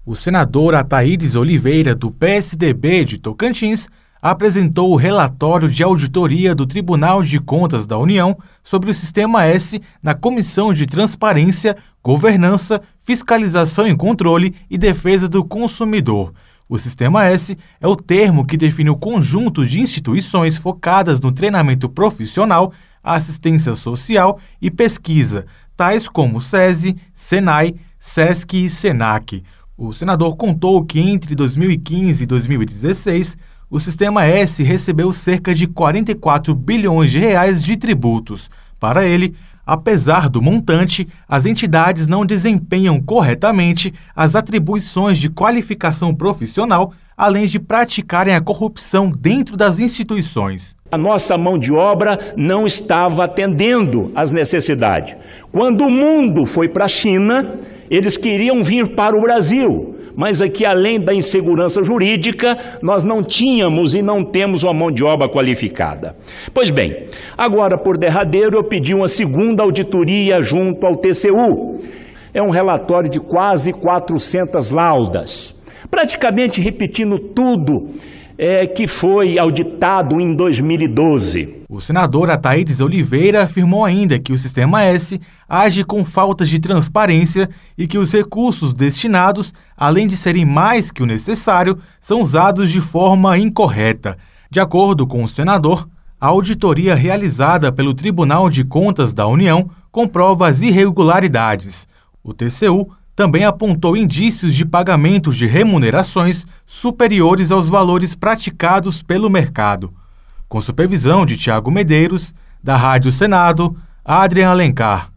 O senador Ataídes Oliveira, do PSDB de Tocantins, apresentou o relatório de auditoria do Tribunal de Contas da União sobre o Sistema S na Comissão de Transparência, Governança, Fiscalização e Controle e Defesa do Consumidor. O Sistema S é o termo que define o conjunto de instituições focadas no treinamento profissional, assistência social e pesquisa, tais como SESI, SENAI, SESC e SENAC. O senador contou que entre 2015 e 2016, o Sistema S recebeu cerca de 44 bilhões de reais de tributos. Para ele, apesar do montante, as entidades não desempenham corretamente as atribuições de qualificação profissional, além de praticarem a corrupção dentro das instituições. A nossa mão de obra não estava atendendo às necessidades. Quando o mundo foi para a China, eles queriam vir para o Brasil, mas aqui, além da insegurança jurídica, nós não tínhamos e não temos uma mão de obra qualificada. Pois bem, agora, por derradeiro, eu pedi uma segunda auditoria junto ao TCU. É um relatório de quase 400 laudas, praticamente repetindo tudo que foi auditado em 2012. O senador Ataídes Oliveira afirmou ainda que o Sistema S age com faltas de transparência e que os recursos destinados, além de serem mais que o necessário, são usados de forma incorreta. De acordo com o senador, a auditoria realizada pelo Tribunal de Contas da União comprova as irregularidades. O TCU também apontou indícios de pagamento de remunerações superiores aos valores praticados pelo mercado. Com supervisão de Tiago Medeiros, da Rádio Senado, Adrian Alencar.